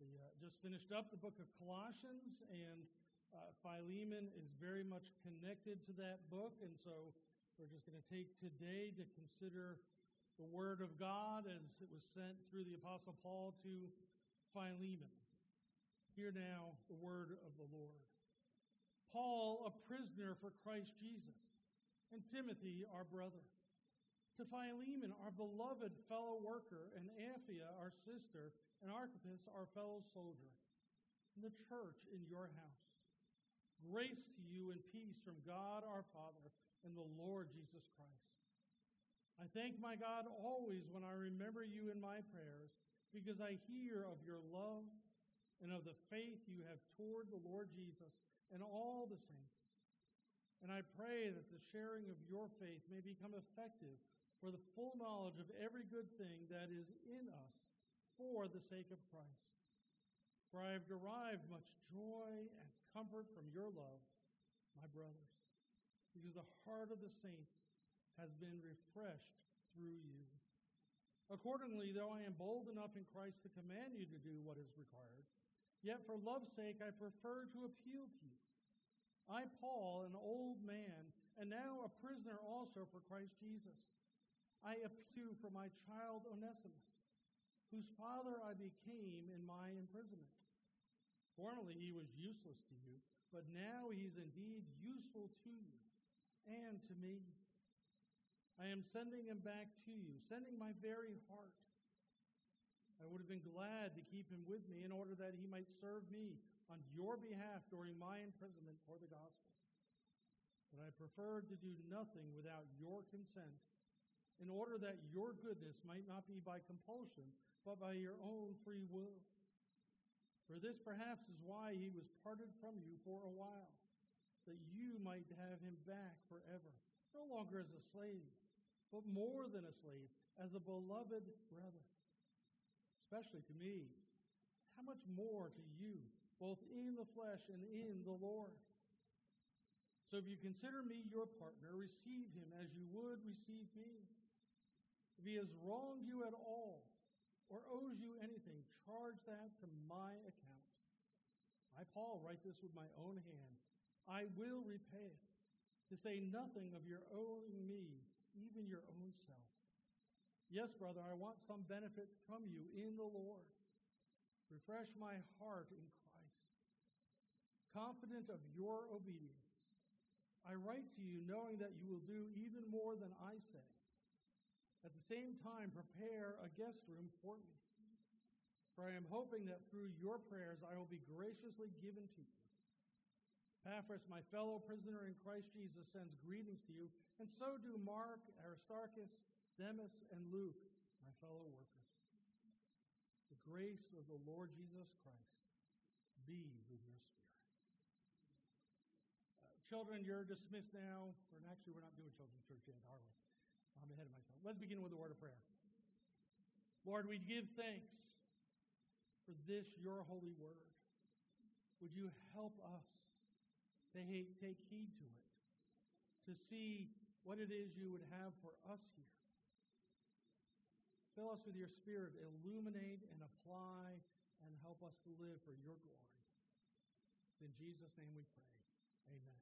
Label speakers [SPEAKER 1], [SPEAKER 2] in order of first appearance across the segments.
[SPEAKER 1] Just finished up the book of Colossians, and Philemon is very much connected to that book, and so we're just going to take today to consider the Word of God as it was sent through the Apostle Paul to Philemon. Hear now the word of the Lord. Paul, a prisoner for Christ Jesus, and Timothy, our brother, to Philemon, our beloved fellow worker, and Apphia, our sister, and Archippus, our fellow soldier, and the church in your house. Grace to you and peace from God our Father and the Lord Jesus Christ. I thank my God always when I remember you in my prayers, because I hear of your love and of the faith you have toward the Lord Jesus and all the saints. And I pray that the sharing of your faith may become effective for the full knowledge of every good thing that is in us for the sake of Christ. For I have derived much joy and comfort from your love, my brothers, because the heart of the saints has been refreshed through you. Accordingly, though I am bold enough in Christ to command you to do what is required, yet for love's sake I prefer to appeal to you. I, Paul, an old man, and now a prisoner also for Christ Jesus, I appeal for my child Onesimus, whose father I became in my imprisonment. Formerly he was useless to you, but now he is indeed useful to you and to me. I am sending him back to you, sending my very heart. I would have been glad to keep him with me in order that he might serve me on your behalf during my imprisonment for the gospel. But I preferred to do nothing without your consent, in order that your goodness might not be by compulsion, but by your own free will. For this perhaps is why he was parted from you for a while, that you might have him back forever, no longer as a slave, but more than a slave, as a beloved brother, especially to me. How much more to you, both in the flesh and in the Lord? So if you consider me your partner, receive him as you would receive me. If he has wronged you at all, or owes you anything, charge that to my account. I, Paul, write this with my own hand. I will repay it, to say nothing of your owing me, even your own self. Yes, brother, I want some benefit from you in the Lord. Refresh my heart in Christ. Confident of your obedience, I write to you knowing that you will do even more than I say. At the same time, prepare a guest room for me. For I am hoping that through your prayers I will be graciously given to you. Epaphras, my fellow prisoner in Christ Jesus, sends greetings to you, and so do Mark, Aristarchus, Demas, and Luke, my fellow workers. The grace of the Lord Jesus Christ be with your spirit. Children, you're dismissed now. Actually, we're not doing children's church yet, are we? I'm ahead of myself. Let's begin with a word of prayer. Lord, we give thanks for this, your holy word. Would you help us to take heed to it, to see what it is you would have for us here. Fill us with your spirit, illuminate and apply, and help us to live for your glory. It's in Jesus' name we pray. Amen.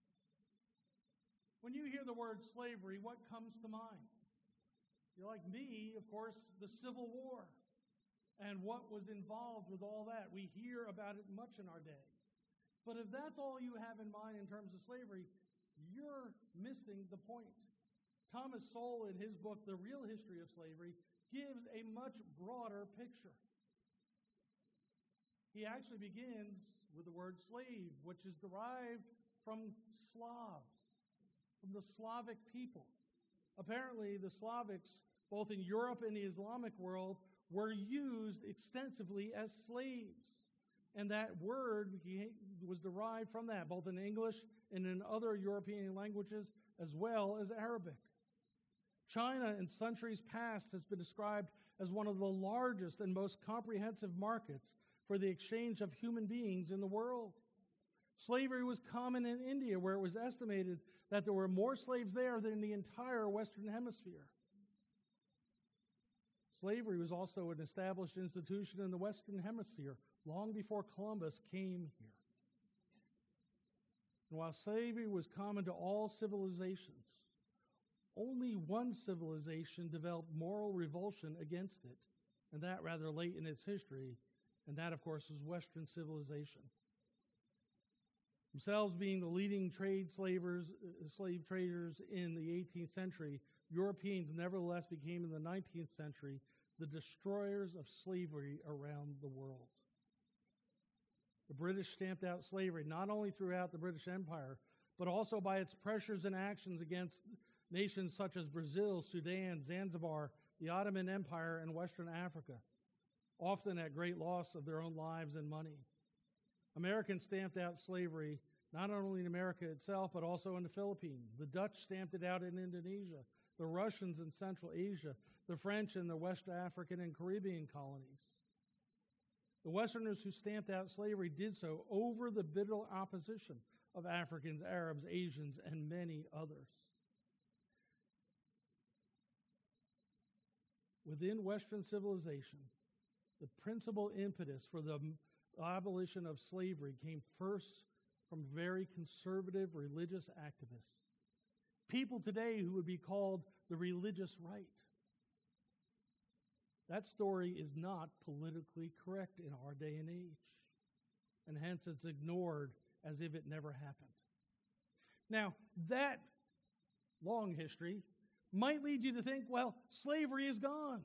[SPEAKER 1] When you hear the word slavery, what comes to mind? You're like me, of course, the Civil War and what was involved with all that. We hear about it much in our day. But if that's all you have in mind in terms of slavery, you're missing the point. Thomas Sowell, in his book, The Real History of Slavery, gives a much broader picture. He actually begins with the word slave, which is derived from Slavs, from the Slavic people. Apparently, the Slavics, both in Europe and the Islamic world, were used extensively as slaves. And that word was derived from that, both in English and in other European languages, as well as Arabic. China, in centuries past, has been described as one of the largest and most comprehensive markets for the exchange of human beings in the world. Slavery was common in India, where it was estimated that there were more slaves there than in the entire Western Hemisphere. Slavery was also an established institution in the Western Hemisphere long before Columbus came here. And while slavery was common to all civilizations, only one civilization developed moral revulsion against it, and that rather late in its history, and that, of course, is Western civilization. Themselves being the leading slave traders in the 18th century, Europeans nevertheless became in the 19th century the destroyers of slavery around the world. The British stamped out slavery not only throughout the British Empire, but also by its pressures and actions against nations such as Brazil, Sudan, Zanzibar, the Ottoman Empire, and Western Africa, often at great loss of their own lives and money. Americans stamped out slavery not only in America itself, but also in the Philippines. The Dutch stamped it out in Indonesia, the Russians in Central Asia, the French in the West African and Caribbean colonies. The Westerners who stamped out slavery did so over the bitter opposition of Africans, Arabs, Asians, and many others. Within Western civilization, the principal impetus for the abolition of slavery came first from very conservative religious activists, people today who would be called the religious right. That story is not politically correct in our day and age, and hence it's ignored as if it never happened. Now, that long history might lead you to think, well, slavery is gone.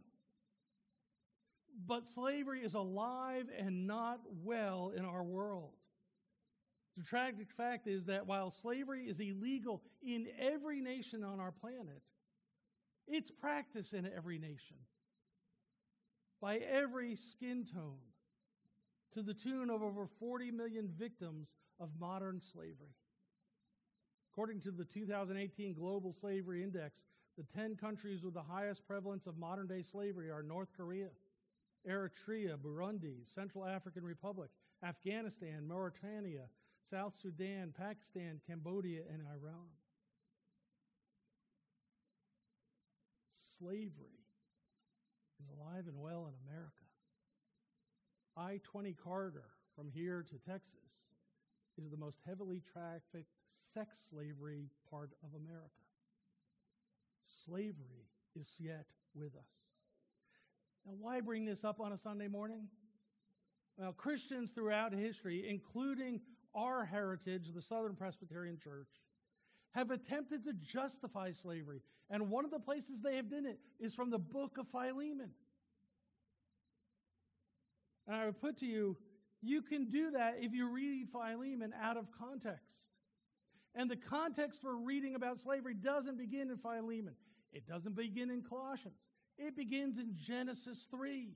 [SPEAKER 1] But slavery is alive and not well in our world. The tragic fact is that while slavery is illegal in every nation on our planet, it's practiced in every nation by every skin tone to the tune of over 40 million victims of modern slavery. According to the 2018 Global Slavery Index, the 10 countries with the highest prevalence of modern-day slavery are North Korea, Eritrea, Burundi, Central African Republic, Afghanistan, Mauritania, South Sudan, Pakistan, Cambodia, and Iran. Slavery is alive and well in America. I-20 corridor from here to Texas is the most heavily trafficked sex slavery part of America. Slavery is yet with us. Now, why bring this up on a Sunday morning? Well, Christians throughout history, including our heritage, the Southern Presbyterian Church, have attempted to justify slavery. And one of the places they have done it is from the book of Philemon. And I would put to you, you can do that if you read Philemon out of context. And the context for reading about slavery doesn't begin in Philemon. It doesn't begin in Colossians. It begins in Genesis 3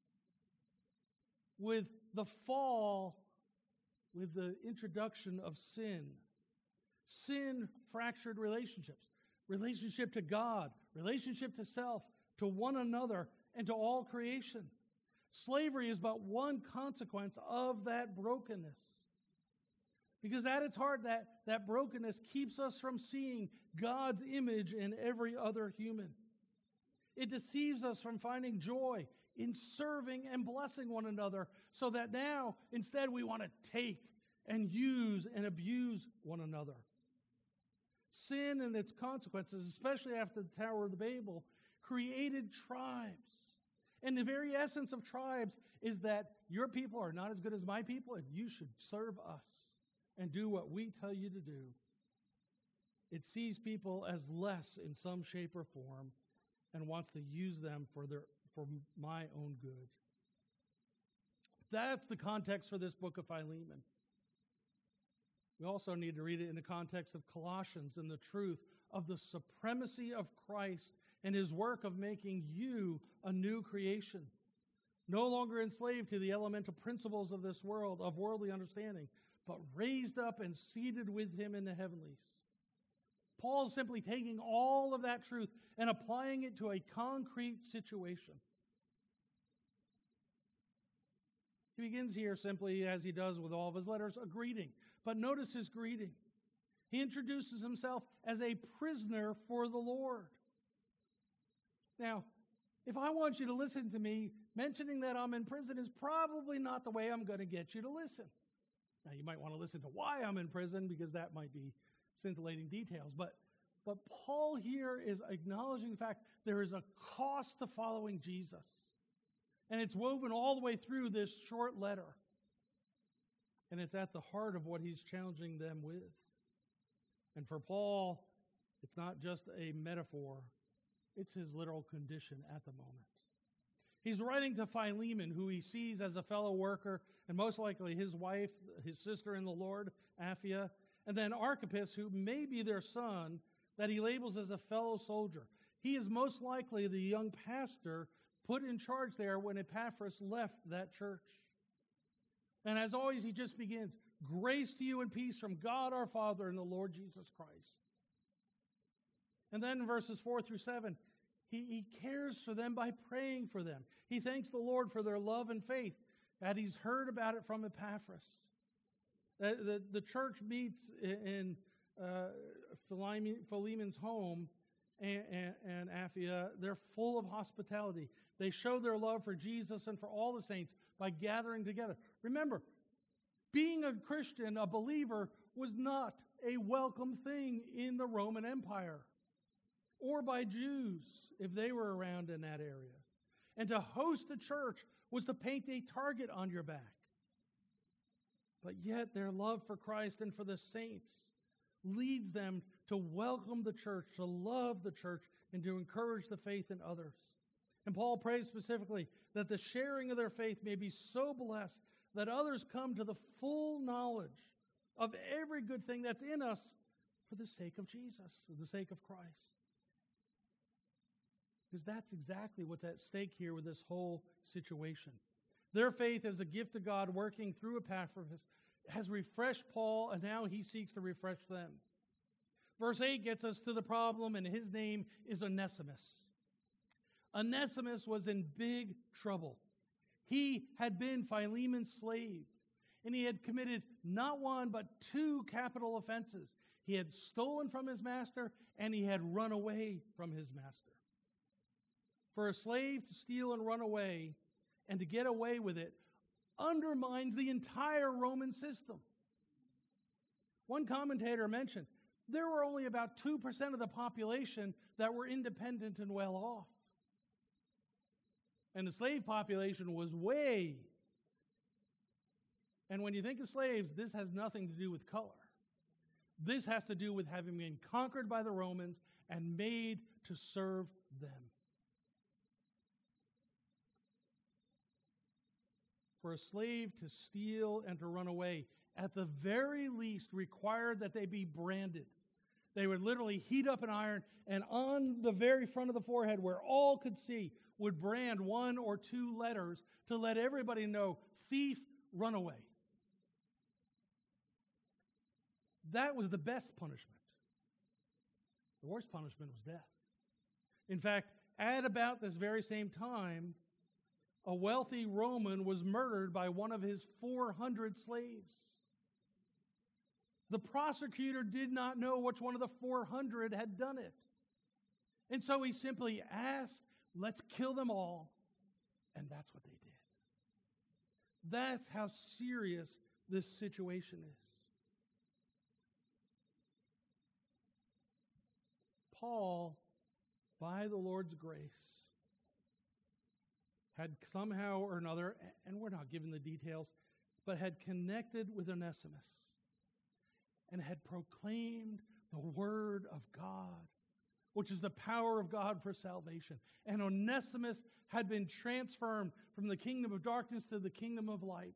[SPEAKER 1] with the fall, with the introduction of sin. Sin fractured relationships. Relationship to God, relationship to self, to one another, and to all creation. Slavery is but one consequence of that brokenness. Because at its heart, that brokenness keeps us from seeing God's image in every other human. It deceives us from finding joy in serving and blessing one another, so that now, instead, we want to take and use and abuse one another. Sin and its consequences, especially after the Tower of Babel, created tribes. And the very essence of tribes is that your people are not as good as my people, and you should serve us and do what we tell you to do. It sees people as less in some shape or form and wants to use them for my own good. That's the context for this book of Philemon. We also need to read it in the context of Colossians and the truth of the supremacy of Christ and his work of making you a new creation, no longer enslaved to the elemental principles of this world, of worldly understanding, but raised up and seated with him in the heavenlies. Paul is simply taking all of that truth and applying it to a concrete situation. He begins here simply, as he does with all of his letters, a greeting. But notice his greeting. He introduces himself as a prisoner for the Lord. Now, if I want you to listen to me, mentioning that I'm in prison is probably not the way I'm going to get you to listen. Now, you might want to listen to why I'm in prison because that might be scintillating details. But Paul here is acknowledging the fact there is a cost to following Jesus. And it's woven all the way through this short letter. And it's at the heart of what he's challenging them with. And for Paul, it's not just a metaphor. It's his literal condition at the moment. He's writing to Philemon, who he sees as a fellow worker, and most likely his wife, his sister in the Lord, Apphia, and then Archippus, who may be their son, that he labels as a fellow soldier. He is most likely the young pastor put in charge there when Epaphras left that church. And as always, he just begins, grace to you and peace from God our Father and the Lord Jesus Christ. And then in verses 4 through 7, he cares for them by praying for them. He thanks the Lord for their love and faith, that he's heard about it from Epaphras. The church meets in Philemon's home and Apphia. They're full of hospitality. They show their love for Jesus and for all the saints by gathering together. Remember, being a Christian, a believer, was not a welcome thing in the Roman Empire or by Jews if they were around in that area. And to host a church was to paint a target on your back. But yet their love for Christ and for the saints leads them to welcome the church, to love the church, and to encourage the faith in others. And Paul prays specifically that the sharing of their faith may be so blessed that others come to the full knowledge of every good thing that's in us for the sake of Jesus, for the sake of Christ. Because that's exactly what's at stake here with this whole situation. Their faith as a gift of God working through Epaphras has refreshed Paul, and now he seeks to refresh them. Verse 8 gets us to the problem, and his name is Onesimus. Onesimus was in big trouble. He had been Philemon's slave, and he had committed not one but two capital offenses. He had stolen from his master, and he had run away from his master. For a slave to steal and run away, and to get away with it, undermines the entire Roman system. One commentator mentioned there were only about 2% of the population that were independent and well off. And the slave population was way. And when you think of slaves, this has nothing to do with color. This has to do with having been conquered by the Romans and made to serve them. For a slave to steal and to run away, at the very least required that they be branded. They would literally heat up an iron, and on the very front of the forehead, where all could see, would brand 1 or 2 letters to let everybody know, thief, run away. That was the best punishment. The worst punishment was death. In fact, at about this very same time, a wealthy Roman was murdered by one of his 400 slaves. The prosecutor did not know which one of the 400 had done it. And so he simply asked, let's kill them all. And that's what they did. That's how serious this situation is. Paul, by the Lord's grace, had somehow or another, and we're not given the details, but had connected with Onesimus and had proclaimed the word of God, which is the power of God for salvation. And Onesimus had been transferred from the kingdom of darkness to the kingdom of light,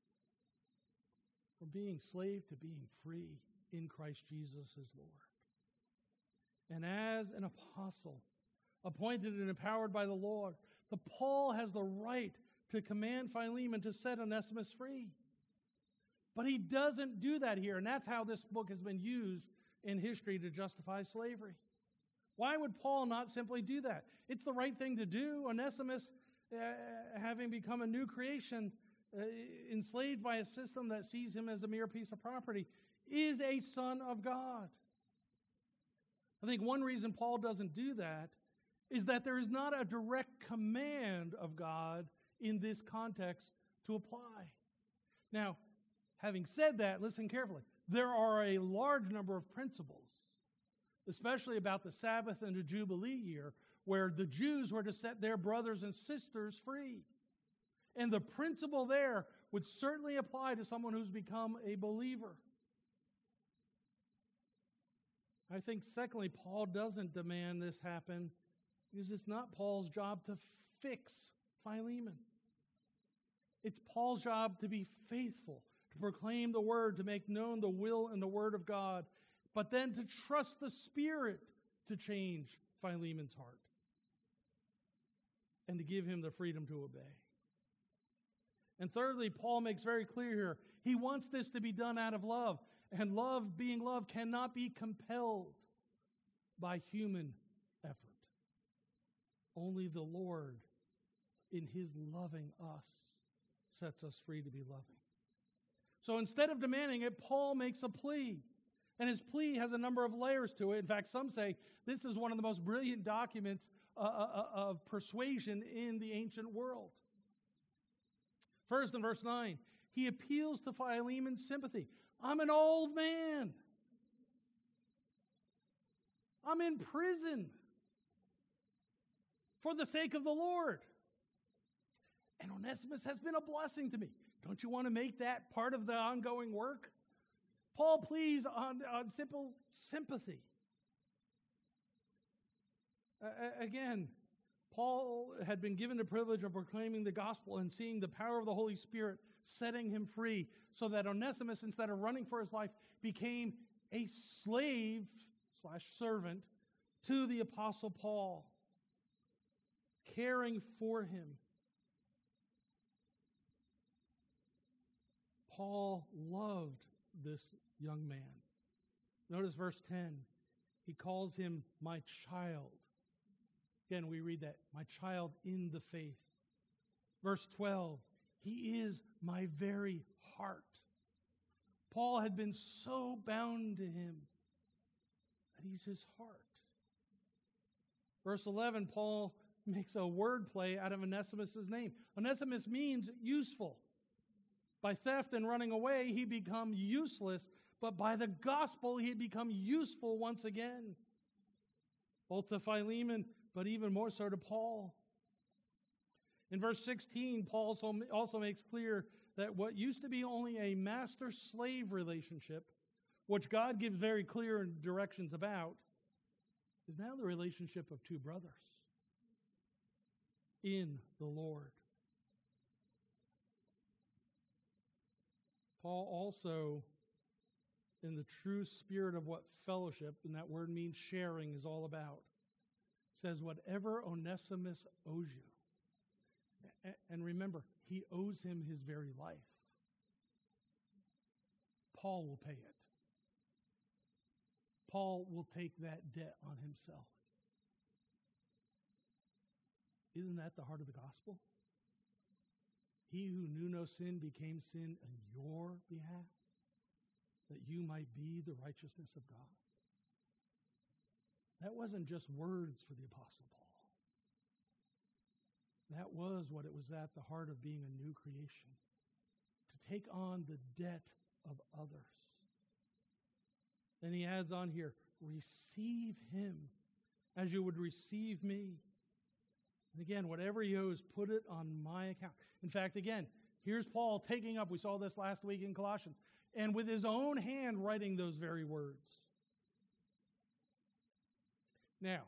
[SPEAKER 1] from being slave to being free in Christ Jesus as Lord. And as an apostle, appointed and empowered by the Lord, Paul has the right to command Philemon to set Onesimus free. But he doesn't do that here, and that's how this book has been used in history to justify slavery. Why would Paul not simply do that? It's the right thing to do. Onesimus, having become a new creation, enslaved by a system that sees him as a mere piece of property, is a son of God. I think one reason Paul doesn't do that is that there is not a direct command of God in this context to apply. Now, having said that, listen carefully. There are a large number of principles, especially about the Sabbath and the Jubilee year, where the Jews were to set their brothers and sisters free. And the principle there would certainly apply to someone who's become a believer. I think, secondly, Paul doesn't demand this happen because it's not Paul's job to fix Philemon. It's Paul's job to be faithful, to proclaim the word, to make known the will and the word of God, but then to trust the Spirit to change Philemon's heart and to give him the freedom to obey. And thirdly, Paul makes very clear here, he wants this to be done out of love. And love, being love, cannot be compelled by human effort. Only the Lord, in his loving us, sets us free to be loving. So instead of demanding it, Paul makes a plea. And his plea has a number of layers to it. In fact, some say this is one of the most brilliant documents of persuasion in the ancient world. First, in verse 9, he appeals to Philemon's sympathy. I'm an old man. I'm in prison for the sake of the Lord. And Onesimus has been a blessing to me. Don't you want to make that part of the ongoing work? Paul pleads on simple sympathy. Again, Paul had been given the privilege of proclaiming the gospel and seeing the power of the Holy Spirit setting him free, so that Onesimus, instead of running for his life, became a slave/servant to the Apostle Paul, caring for him. Paul loved this young man. Notice verse 10. He calls him my child. Again, we read that, my child in the faith. Verse 12, he is my very heart. Paul had been so bound to him that he's his heart. Verse 11, Paul makes a word play out of Onesimus' name. Onesimus means useful. By theft and running away, he become useless, but by the gospel, he had become useful once again. Both to Philemon, but even more so to Paul. In verse 16, Paul also makes clear that what used to be only a master-slave relationship, which God gives very clear directions about, is now the relationship of two brothers in the Lord. Paul also, in the true spirit of what fellowship, and that word means sharing, is all about, says, whatever Onesimus owes you. And remember, he owes him his very life. Paul will pay it. Paul will take that debt on himself. Isn't that the heart of the gospel? He who knew no sin became sin on your behalf, that you might be the righteousness of God. That wasn't just words for the Apostle Paul. That was what it was at the heart of being a new creation, to take on the debt of others. And he adds on here, receive him as you would receive me. And again, whatever he owes, put it on my account. In fact, again, here's Paul taking up, we saw this last week in Colossians, and with his own hand writing those very words. Now,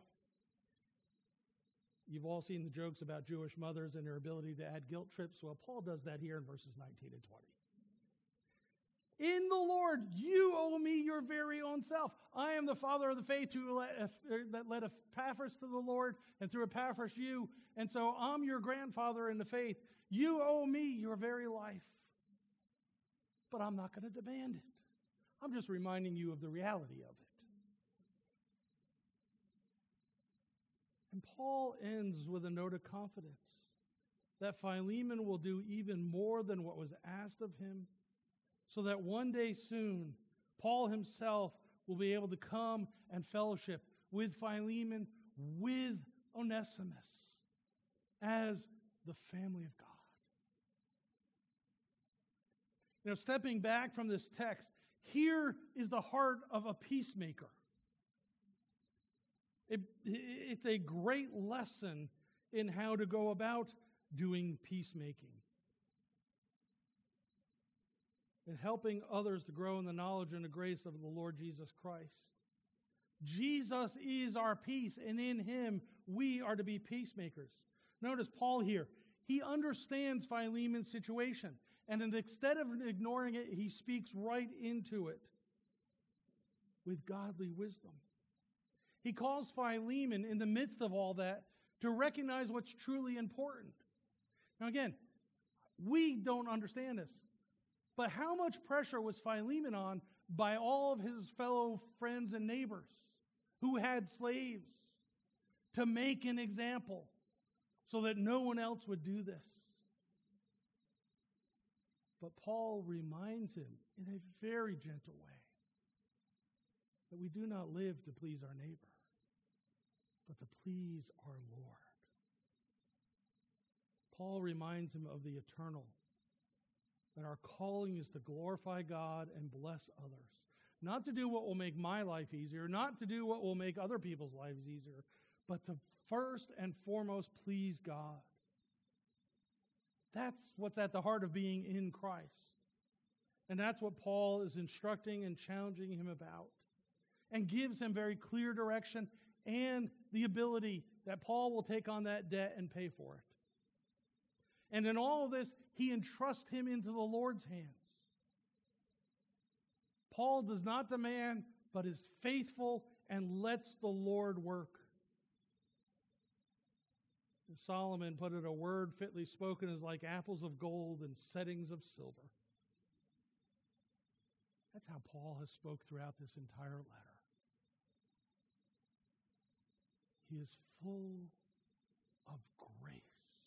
[SPEAKER 1] you've all seen the jokes about Jewish mothers and their ability to add guilt trips. Well, Paul does that here in verses 19 and 20. In the Lord, you owe me your very own self. I am the father of the faith that led Epaphras to the Lord, and through Epaphras you. And so I'm your grandfather in the faith. You owe me your very life. But I'm not going to demand it. I'm just reminding you of the reality of it. And Paul ends with a note of confidence that Philemon will do even more than what was asked of him, so that one day soon, Paul himself will be able to come and fellowship with Philemon, with Onesimus as the family of God. Stepping back from this text, here is the heart of a peacemaker. It's a great lesson in how to go about doing peacemaking and helping others to grow in the knowledge and the grace of the Lord Jesus Christ. Jesus is our peace, and in him we are to be peacemakers. Notice Paul here. He understands Philemon's situation, and instead of ignoring it, he speaks right into it with godly wisdom. He calls Philemon in the midst of all that to recognize what's truly important. Now again, we don't understand this, but how much pressure was Philemon on by all of his fellow friends and neighbors who had slaves to make an example so that no one else would do this? But Paul reminds him in a very gentle way that we do not live to please our neighbor, but to please our Lord. Paul reminds him of the eternal, that our calling is to glorify God and bless others. Not to do what will make my life easier, not to do what will make other people's lives easier, but to first and foremost please God. That's what's at the heart of being in Christ. And that's what Paul is instructing and challenging him about, and gives him very clear direction and the ability that Paul will take on that debt and pay for it. And in all of this, he entrusts him into the Lord's hands. Paul does not demand, but is faithful and lets the Lord work. Solomon put it, a word fitly spoken is like apples of gold and settings of silver. That's how Paul has spoke throughout this entire letter. He is full of grace,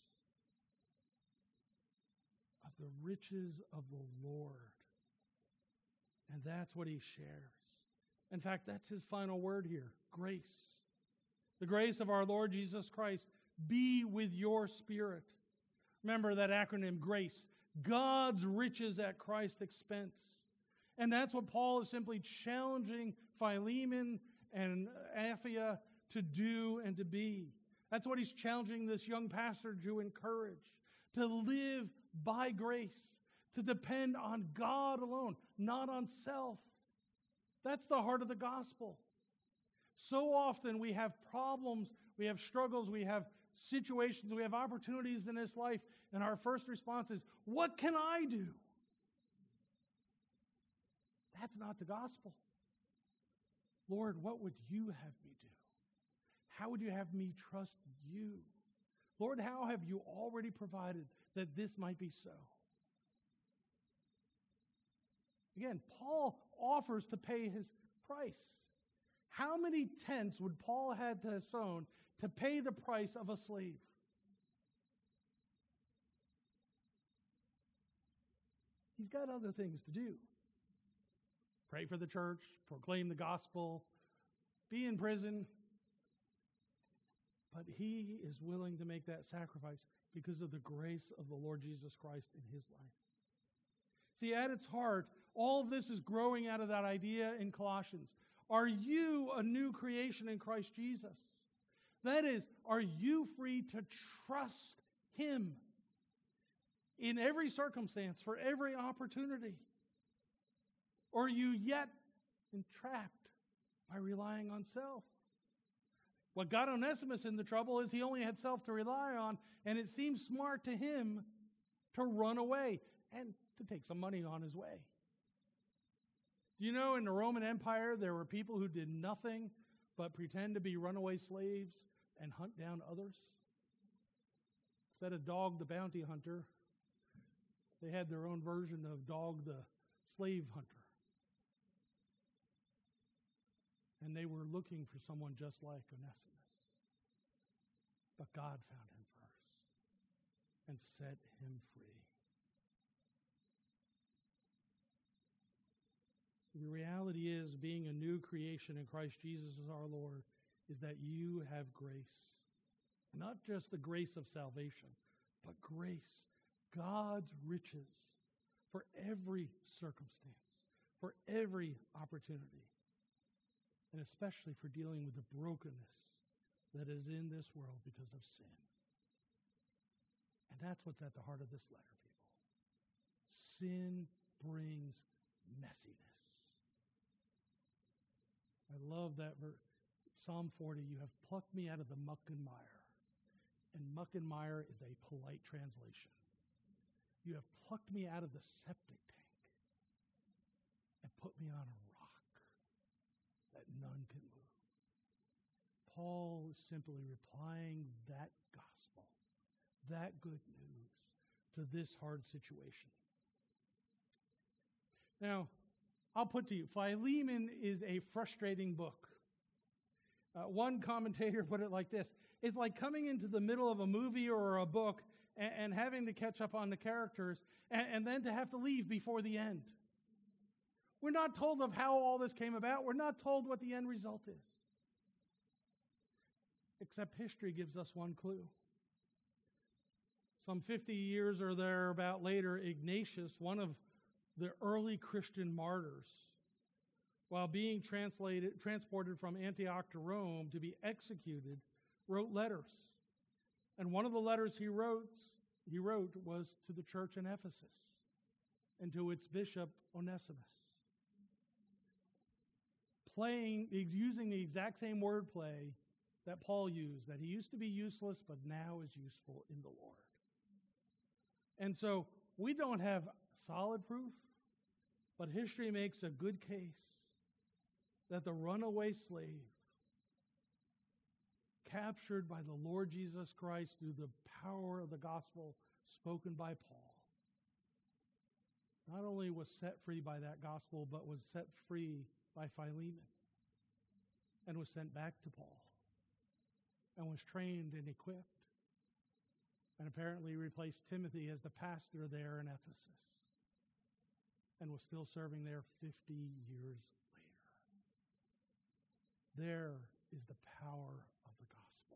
[SPEAKER 1] of the riches of the Lord. And that's what he shares. In fact, that's his final word here, grace. The grace of our Lord Jesus Christ be with your spirit. Remember that acronym, GRACE. God's riches at Christ's expense. And that's what Paul is simply challenging Philemon and Apphia to do and to be. That's what he's challenging this young pastor to encourage. To live by grace. To depend on God alone, not on self. That's the heart of the gospel. So often we have problems, we have struggles, we have situations, we have opportunities in this life, and our first response is, what can I do? That's not the gospel. Lord, what would you have me do? How would you have me trust you? Lord, how have you already provided that this might be so? Again, Paul offers to pay his price. How many tents would Paul have to have sown to pay the price of a slave? He's got other things to do. Pray for the church, proclaim the gospel, be in prison. But he is willing to make that sacrifice because of the grace of the Lord Jesus Christ in his life. See, at its heart, all of this is growing out of that idea in Colossians. Are you a new creation in Christ Jesus? That is, are you free to trust him in every circumstance, for every opportunity? Or are you yet entrapped by relying on self? What got Onesimus in the trouble is he only had self to rely on, and it seemed smart to him to run away and to take some money on his way. You know, in the Roman Empire, there were people who did nothing but pretend to be runaway slaves and hunt down others. Instead of Dog the bounty hunter, they had their own version of Dog the slave hunter. And they were looking for someone just like Onesimus. But God found him first and set him free. So the reality is, being a new creation in Christ Jesus as our Lord, is that you have grace. Not just the grace of salvation, but grace, God's riches for every circumstance, for every opportunity, and especially for dealing with the brokenness that is in this world because of sin. And that's what's at the heart of this letter, people. Sin brings messiness. I love that verse. Psalm 40, you have plucked me out of the muck and mire. And muck and mire is a polite translation. You have plucked me out of the septic tank and put me on a rock that none can move. Paul is simply replying that gospel, that good news, to this hard situation. Now, I'll put to you, Philemon is a frustrating book. One commentator put it like this: it's like coming into the middle of a movie or a book and having to catch up on the characters and then to have to leave before the end. We're not told of how all this came about. We're not told what the end result is. Except history gives us one clue. Some 50 years or thereabout later, Ignatius, one of the early Christian martyrs, while being transported from Antioch to Rome to be executed, wrote letters. And one of the letters he wrote was to the church in Ephesus and to its bishop Onesimus. Using the exact same wordplay that Paul used, that he used to be useless, but now is useful in the Lord. And so we don't have solid proof, but history makes a good case that the runaway slave, captured by the Lord Jesus Christ through the power of the gospel spoken by Paul, not only was set free by that gospel, but was set free by Philemon and was sent back to Paul and was trained and equipped and apparently replaced Timothy as the pastor there in Ephesus and was still serving there 50 years later. There is the power of the gospel.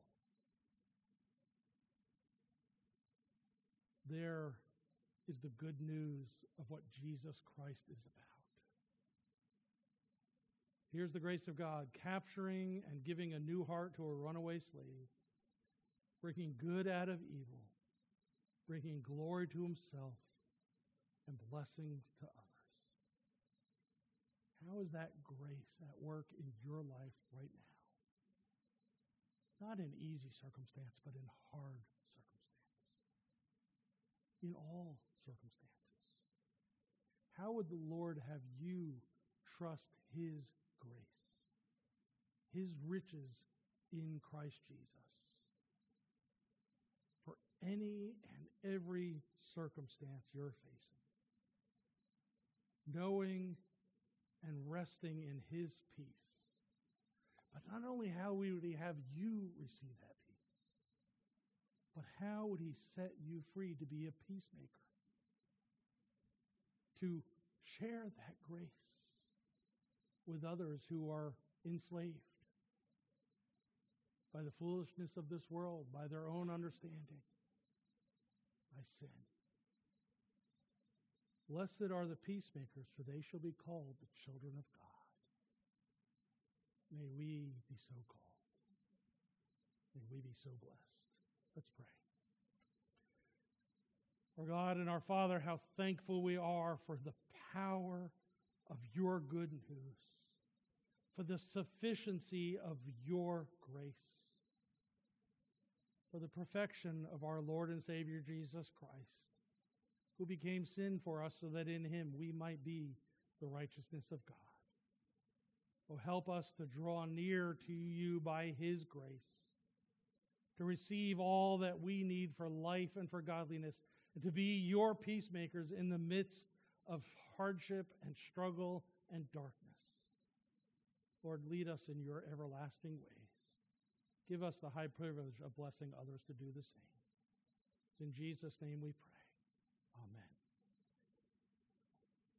[SPEAKER 1] There is the good news of what Jesus Christ is about. Here's the grace of God, capturing and giving a new heart to a runaway slave, bringing good out of evil, bringing glory to himself, and blessings to others. How is that grace at work in your life right now? Not in easy circumstance, but in hard circumstance. In all circumstances. How would the Lord have you trust his grace, his riches in Christ Jesus, for any and every circumstance you're facing, knowing and resting in his peace? But not only how would he have you receive that peace, but how would he set you free to be a peacemaker, to share that grace with others who are enslaved by the foolishness of this world, by their own understanding, by sin. Blessed are the peacemakers, for they shall be called the children of God. May we be so called. May we be so blessed. Let's pray. Our God and our Father, how thankful we are for the power of your good news, for the sufficiency of your grace, for the perfection of our Lord and Savior Jesus Christ, who became sin for us so that in him we might be the righteousness of God. Oh, help us to draw near to you by his grace, to receive all that we need for life and for godliness, and to be your peacemakers in the midst of hardship and struggle and darkness. Lord, lead us in your everlasting ways. Give us the high privilege of blessing others to do the same. It's in Jesus' name we pray.